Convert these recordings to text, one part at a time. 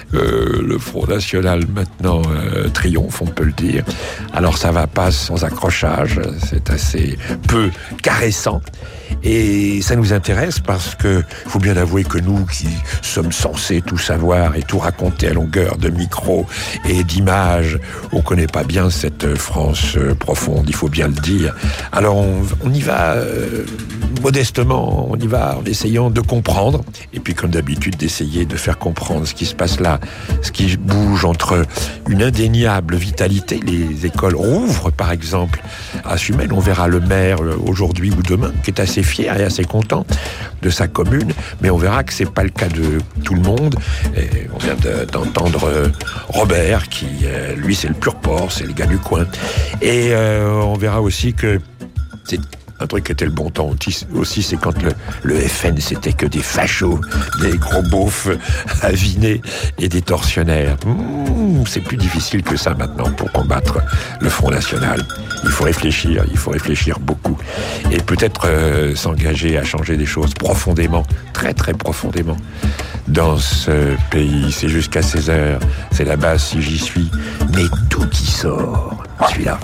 Le Front National maintenant triomphe, on peut le dire. Alors ça va pas sans accrochage, c'est assez peu caressant. Et ça nous intéresse parce que faut bien avouer que nous qui sommes censés tout savoir et tout raconter à longueur de micro et d'images, on connaît pas bien cette France profonde, il faut bien le dire. Alors on y va modestement, on y va en essayant de comprendre, et puis comme d'habitude d'essayer de faire comprendre ce qui se passe là, ce qui bouge entre une indéniable vitalité. Les écoles rouvrent par exemple à Sumène, on verra le maire aujourd'hui ou demain qui est assez fier et assez content de sa commune, mais on verra que c'est pas le cas de tout le monde. Et on vient d'entendre Robert qui, lui, c'est le pur porc, c'est le gars du coin. Et on verra aussi que c'est un truc qui était le bon temps aussi, c'est quand le FN, c'était que des fachos, des gros beaufs avinés et des tortionnaires. C'est plus difficile que ça maintenant pour combattre le Front National. Il faut réfléchir beaucoup. Et peut-être s'engager à changer des choses profondément, très très profondément, dans ce pays. C'est jusqu'à 16h, c'est la base si j'y suis. Mais d'où qui sort celui-là?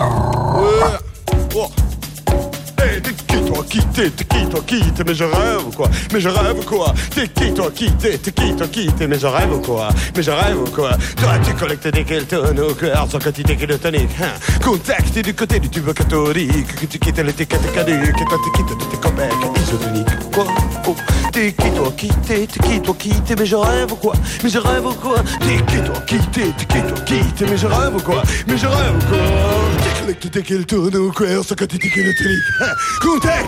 T'es qui toi quitte, mais je rêve quoi, t'es qui toi quitte, mais je rêve quoi, toi tu collectes des queltons au cœur sans quantité qui le tonique, contacte du côté du tube catholique, que tu quittes l'étiquette caduque, et quand tu quittes tous tes copains isotoniques, quoi, t'es qui toi quitte, mais je rêve quoi, t'es qui toi quitte, mais je rêve quoi, tu collectes des queltons au cœur sans quantité qui le tonique, contact.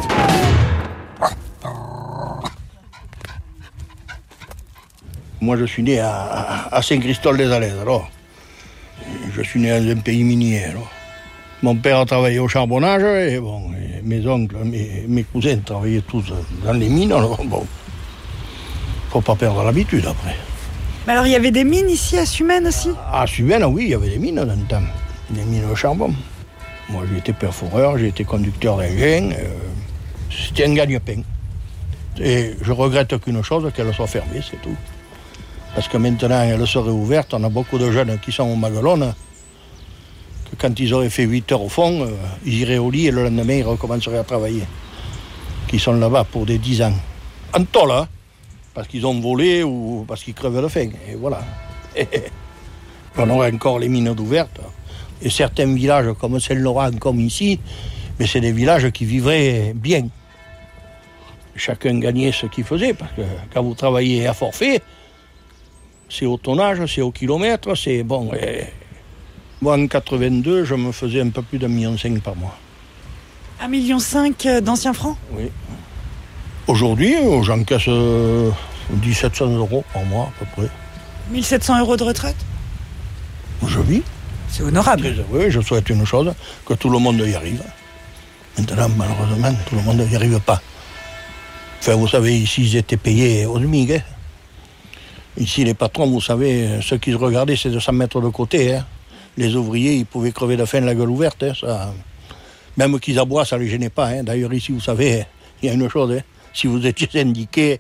Moi, je suis né à Saint-Christol-des-Alaises, alors. Je suis né dans un pays minier, alors. Mon père a travaillé au charbonnage, et bon, et mes oncles, mes cousins travaillaient tous dans les mines, alors bon. Faut pas perdre l'habitude, après. Mais alors, il y avait des mines ici à Sumène aussi? À Sumène, oui, il y avait des mines dans le temps. Des mines au charbon. Moi, j'ai été perforeur, j'ai été conducteur d'engin. C'était un gagne-pain. Et je regrette qu'une chose, qu'elle soit fermée, c'est tout. Parce que maintenant, elle serait ouverte. On a beaucoup de jeunes qui sont au Maguelone, que quand ils auraient fait 8 heures au fond, ils iraient au lit et le lendemain, ils recommenceraient à travailler. Qui sont là-bas pour des 10 ans. En tôle, hein, parce qu'ils ont volé ou parce qu'ils crevent de faim. Et voilà. On aurait encore les mines ouvertes. Et certains villages comme Saint-Laurent, comme ici, mais c'est des villages qui vivraient bien. Chacun gagnait ce qu'il faisait, parce que quand vous travaillez à forfait, c'est au tonnage, c'est au kilomètre, c'est bon. Moi, en 82, je me faisais un peu plus d'1,5 million par mois. 1,5 million d'anciens francs? Oui. Aujourd'hui, j'encaisse 1700 € par mois, à peu près. 1700 € de retraite? Je vis. C'est honorable. Oui, je souhaite une chose, que tout le monde y arrive. Maintenant, malheureusement, tout le monde n'y arrive pas. Enfin, vous savez, ici, ils étaient payés au SMIC. Hein. Ici, les patrons, vous savez, ceux qui se regardaient, c'est de s'en mettre de côté. Hein. Les ouvriers, ils pouvaient crever de faim la gueule ouverte. Hein, ça. Même qu'ils aboient, ça ne les gênait pas. Hein. D'ailleurs, ici, vous savez, il y a une chose. Hein. Si vous étiez syndiqué,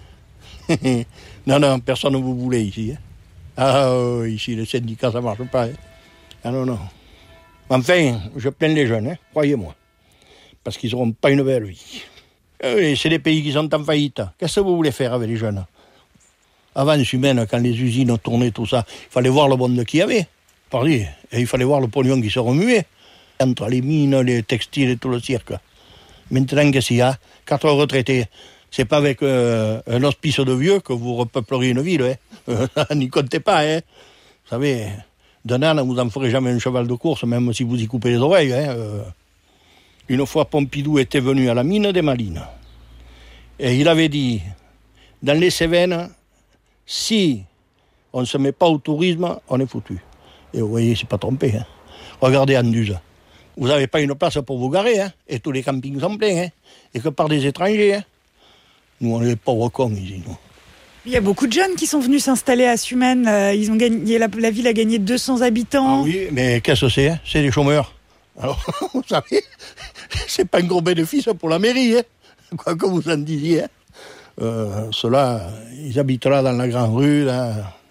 non, personne ne vous voulait ici. Hein. Ah, ici, les syndicats, ça ne marche pas. Hein. Ah non. Enfin, je plains les jeunes, hein, croyez-moi. Parce qu'ils n'auront pas une belle vie. Et c'est des pays qui sont en faillite. Qu'est-ce que vous voulez faire avec les jeunes? Avant Sumène, quand les usines tournaient, tout ça, il fallait voir le monde qu'il y avait. Et il fallait voir le pognon qui se remuait. Entre les mines, les textiles et tout le cirque. Maintenant, qu'est-ce qu'il y a? 4 retraités. C'est pas avec un hospice de vieux que vous repeupleriez une ville. Hein. N'y comptez pas. Hein. Vous savez, d'un âne, vous n'en ferez jamais un cheval de course, même si vous y coupez les oreilles. Hein. Une fois, Pompidou était venu à la mine des Malines. Et il avait dit, dans les Cévennes, si on ne se met pas au tourisme, on est foutu. Et vous voyez, c'est pas trompé. Hein. Regardez Anduze. Vous n'avez pas une place pour vous garer, hein, et tous les campings sont pleins, hein, et que par des étrangers. Hein. Nous, on est pauvres cons ici, nous. Il y a beaucoup de jeunes qui sont venus s'installer à Sumène. Ils ont gagné, la ville a gagné 200 habitants. Ah oui, mais qu'est-ce que c'est? Hein? C'est des chômeurs. Alors, vous savez, c'est pas un gros bénéfice pour la mairie, hein, quoi que vous en disiez. Hein. Ceux-là, ils habitent là dans la grande rue, là.